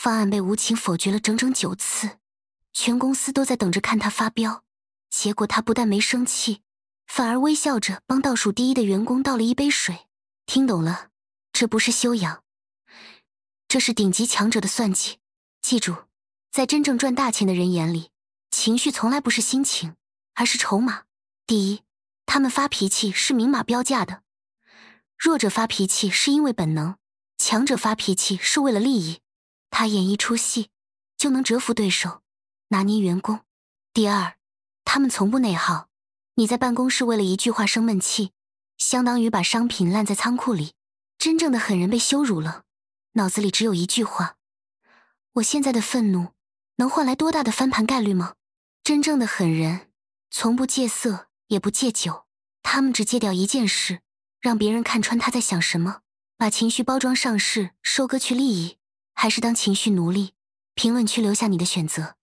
方案被无情否决了整整9次，全公司都在等着看他发飙。结果他不但没生气，反而微笑着帮倒数第一的员工倒了一杯水。听懂了，这不是修养，这是顶级强者的算计。记住，在真正赚大钱的人眼里，情绪从来不是心情，而是筹码。第一，他们发脾气是明码标价的，弱者发脾气是因为本能，强者发脾气是为了利益。他演一出戏，就能折服对手，拿捏员工。第二，他们从不内耗。你在办公室为了一句话生闷气，相当于把商品烂在仓库里。真正的狠人被羞辱了，脑子里只有一句话：我现在的愤怒能换来多大的翻盘概率吗？真正的狠人从不戒色，也不戒酒，他们只戒掉一件事，让别人看穿他在想什么。把情绪包装上市，收割去利益，还是当情绪奴隶？评论区留下你的选择。